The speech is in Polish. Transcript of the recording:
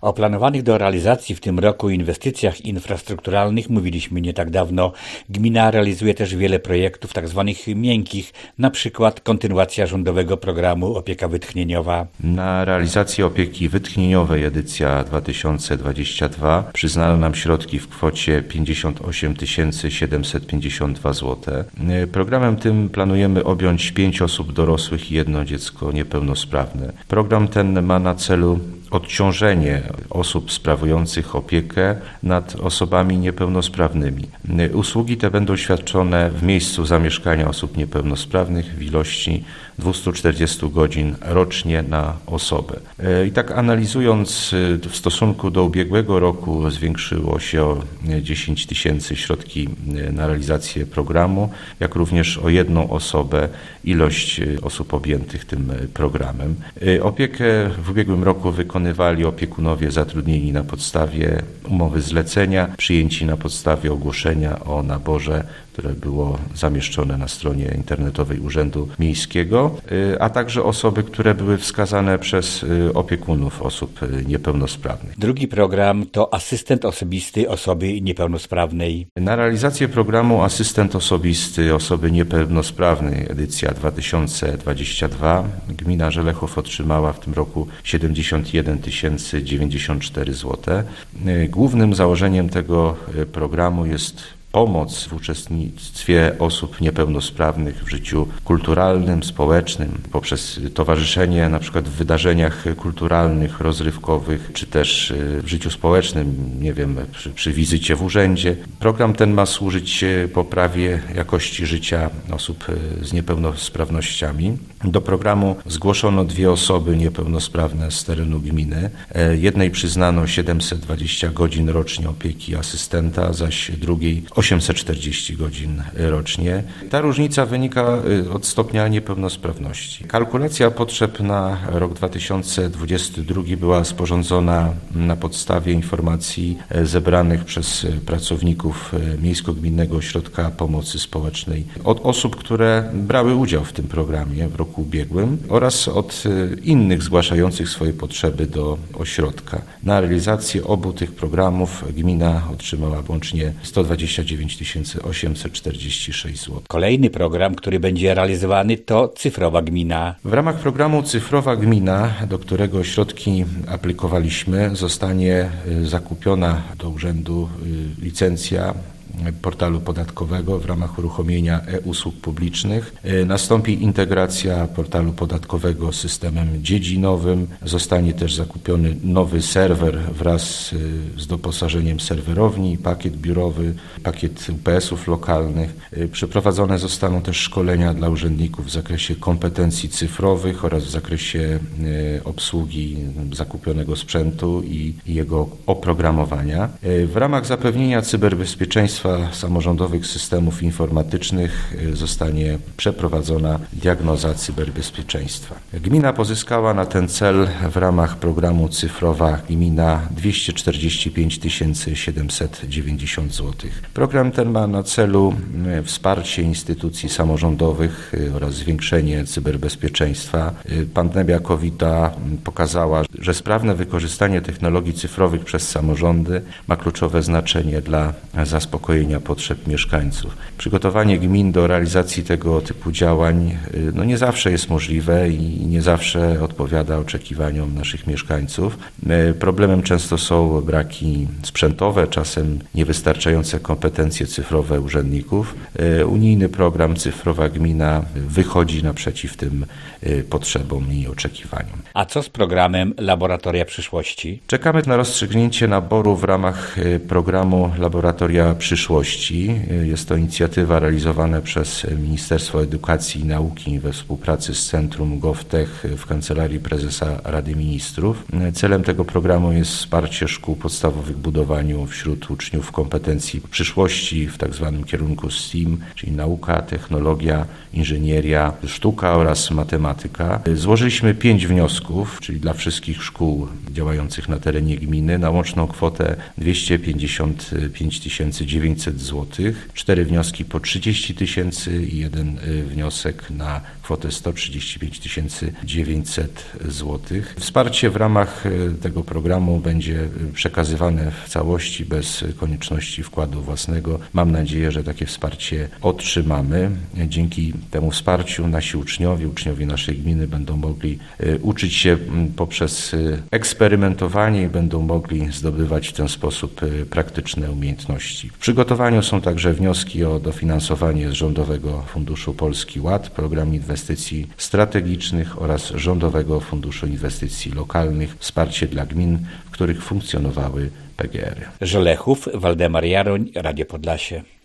O planowanych do realizacji w tym roku inwestycjach infrastrukturalnych mówiliśmy nie tak dawno. Gmina realizuje też wiele projektów tzw. miękkich, na przykład kontynuacja rządowego programu Opieka Wytchnieniowa. Na realizację opieki wytchnieniowej edycja 2022 przyznano nam środki w kwocie 58 752 zł. Programem tym planujemy objąć 5 osób dorosłych i 1 dziecko niepełnosprawne. Program ten ma na celu odciążenie osób sprawujących opiekę nad osobami niepełnosprawnymi. Usługi te będą świadczone w miejscu zamieszkania osób niepełnosprawnych w ilości 240 godzin rocznie na osobę. I tak analizując, w stosunku do ubiegłego roku zwiększyło się o 10 000 środki na realizację programu, jak również o 1 osobę ilość osób objętych tym programem. Opiekę w ubiegłym roku wykonywali opiekunowie zatrudnieni na podstawie umowy zlecenia, przyjęci na podstawie ogłoszenia o naborze, które było zamieszczone na stronie internetowej Urzędu Miejskiego, a także osoby, które były wskazane przez opiekunów osób niepełnosprawnych. Drugi program to asystent osobisty osoby niepełnosprawnej. Na realizację programu Asystent Osobisty Osoby Niepełnosprawnej edycja 2022 gmina Żelechów otrzymała w tym roku 71 094 zł. Głównym założeniem tego programu jest pomoc w uczestnictwie osób niepełnosprawnych w życiu kulturalnym, społecznym, poprzez towarzyszenie na przykład w wydarzeniach kulturalnych, rozrywkowych, czy też w życiu społecznym, przy wizycie w urzędzie. Program ten ma służyć poprawie jakości życia osób z niepełnosprawnościami. Do programu zgłoszono 2 osoby niepełnosprawne z terenu gminy. Jednej przyznano 720 godzin rocznie opieki asystenta, zaś drugiej 840 godzin rocznie. Ta różnica wynika od stopnia niepełnosprawności. Kalkulacja potrzeb na rok 2022 była sporządzona na podstawie informacji zebranych przez pracowników Miejsko-Gminnego Ośrodka Pomocy Społecznej od osób, które brały udział w tym programie w roku ubiegłym oraz od innych zgłaszających swoje potrzeby do ośrodka. Na realizację obu tych programów gmina otrzymała łącznie 129 846 zł. Kolejny program, który będzie realizowany, to Cyfrowa Gmina. W ramach programu Cyfrowa Gmina, do którego środki aplikowaliśmy, zostanie zakupiona do urzędu licencja portalu podatkowego w ramach uruchomienia e-usług publicznych. Nastąpi integracja portalu podatkowego z systemem dziedzinowym. Zostanie też zakupiony nowy serwer wraz z doposażeniem serwerowni, pakiet biurowy, pakiet UPS-ów lokalnych. Przeprowadzone zostaną też szkolenia dla urzędników w zakresie kompetencji cyfrowych oraz w zakresie obsługi zakupionego sprzętu i jego oprogramowania. W ramach zapewnienia cyberbezpieczeństwa samorządowych systemów informatycznych zostanie przeprowadzona diagnoza cyberbezpieczeństwa. Gmina pozyskała na ten cel w ramach programu Cyfrowa Gmina 245 790 zł. Program ten ma na celu wsparcie instytucji samorządowych oraz zwiększenie cyberbezpieczeństwa. Pandemia COVID-a pokazała, że sprawne wykorzystanie technologii cyfrowych przez samorządy ma kluczowe znaczenie dla zaspokojenia potrzeb mieszkańców. Przygotowanie gmin do realizacji tego typu działań nie zawsze jest możliwe i nie zawsze odpowiada oczekiwaniom naszych mieszkańców. Problemem często są braki sprzętowe, czasem niewystarczające kompetencje cyfrowe urzędników. Unijny program Cyfrowa Gmina wychodzi naprzeciw tym potrzebom i oczekiwaniom. A co z programem Laboratoria Przyszłości? Czekamy na rozstrzygnięcie naboru w ramach programu Laboratoria Przyszłości. Jest to inicjatywa realizowana przez Ministerstwo Edukacji i Nauki we współpracy z Centrum GovTech w Kancelarii Prezesa Rady Ministrów. Celem tego programu jest wsparcie szkół podstawowych w budowaniu wśród uczniów kompetencji przyszłości w tzw. kierunku STEAM, czyli nauka, technologia, inżynieria, sztuka oraz matematyka. Złożyliśmy 5 wniosków, czyli dla wszystkich szkół działających na terenie gminy na łączną kwotę 255 900 900 zł, 4 wnioski po 30 tysięcy i 1 wniosek na kwotę 135 900 zł. Wsparcie w ramach tego programu będzie przekazywane w całości bez konieczności wkładu własnego. Mam nadzieję, że takie wsparcie otrzymamy. Dzięki temu wsparciu nasi uczniowie naszej gminy będą mogli uczyć się poprzez eksperymentowanie i będą mogli zdobywać w ten sposób praktyczne umiejętności. W przygotowaniu są także wnioski o dofinansowanie z Rządowego Funduszu Polski Ład, Programu Inwestycji Strategicznych oraz Rządowego Funduszu Inwestycji Lokalnych, wsparcie dla gmin, w których funkcjonowały PGR-y. Żelechów, Waldemar Jaroń, Radio Podlasie.